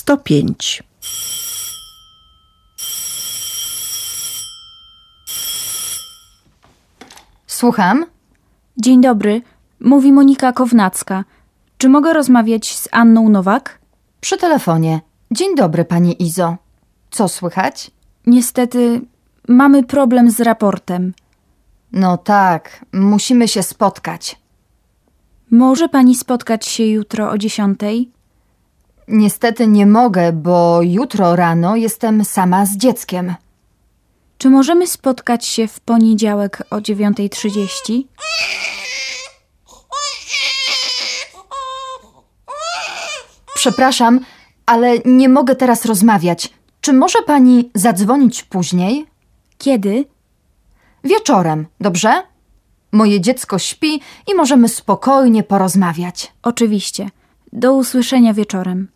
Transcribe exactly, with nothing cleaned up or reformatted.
sto pięć. Słucham? Dzień dobry, mówi Monika Kownacka. Czy mogę rozmawiać z Anną Nowak? Przy telefonie. Dzień dobry, pani Izo. Co słychać? Niestety mamy problem z raportem. No tak, musimy się spotkać. Może pani spotkać się jutro o dziesiątej? Niestety nie mogę, bo jutro rano jestem sama z dzieckiem. Czy możemy spotkać się w poniedziałek o dziewiątej trzydzieści? Przepraszam, ale nie mogę teraz rozmawiać. Czy może pani zadzwonić później? Kiedy? Wieczorem, dobrze? Moje dziecko śpi i możemy spokojnie porozmawiać. Oczywiście. Do usłyszenia wieczorem.